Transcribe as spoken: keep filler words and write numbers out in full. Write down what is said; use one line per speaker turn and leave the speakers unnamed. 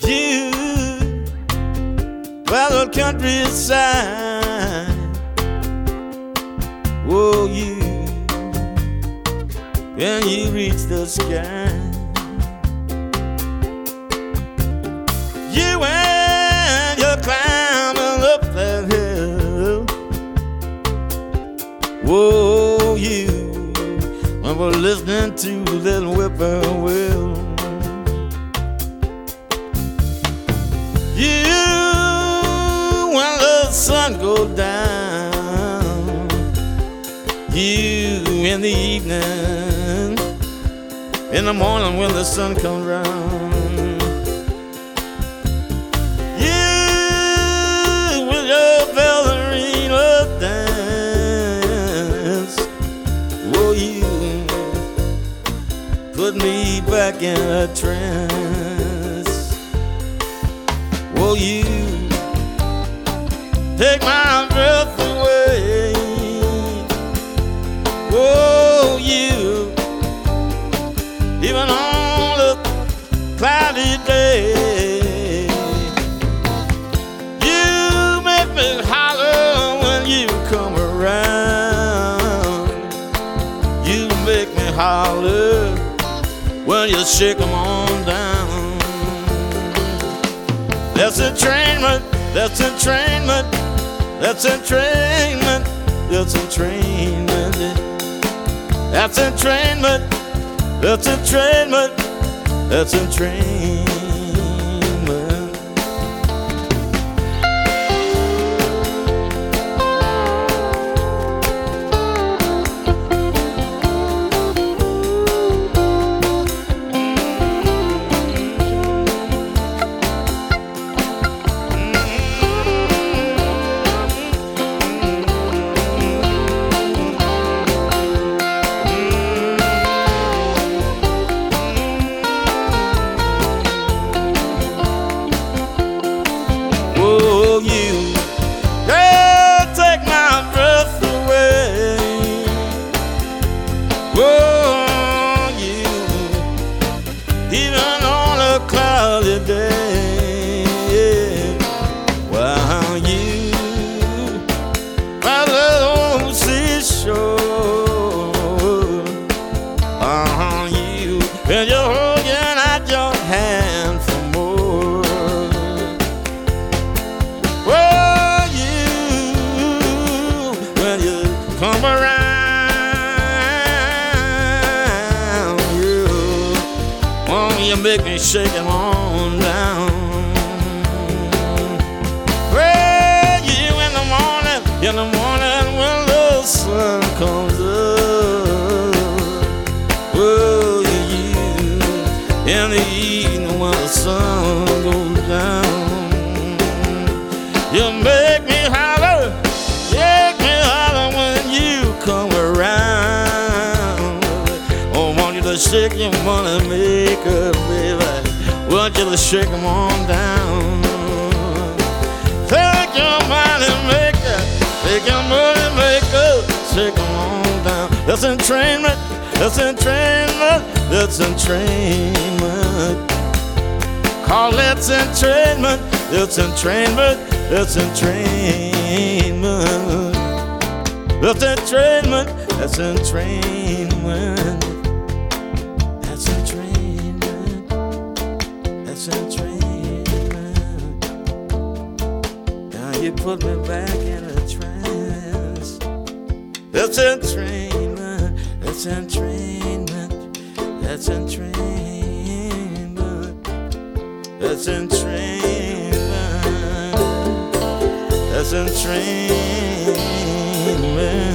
You by the countryside. Oh, you when you reach the sky. You when you're climbing up that hill. Oh, you when we're listening to that whippoorwill. You when the sun goes down. You in the evening, in the morning when the sun comes round. You with your ballerina dance. Oh, you put me back in a trance. Oh, you take my breath away. Oh, you, even on a cloudy day, you make me holler when you come around. You make me holler when you shake 'em on down. That's entrainment, that's entrainment, that's entrainment, that's entrainment. That's entrainment, that's entrainment, that's entrainment. Even on a cloudy day, while you by the old seashore, uh-huh, you when you're holding out your hand for more. Well, you when you come around. You make me shake 'em on down. Well, you in the morning, in the morning when the sun comes up. Well, you in the evening when the sun goes down. You make me holler, make me holler when you come around. Oh, want you to shake your money maker, baby. Want you to shake 'em on down. Take your money maker, take your money maker, shake 'em on down. That's entrainment, that's entrainment, that's entrainment. Call that's entrainment, that's entrainment, that's entrainment. That's entrainment, that's entrainment. You put me back in a trance. That's entrainment, that's entrainment, that's entrainment, that's entrainment, that's entrainment.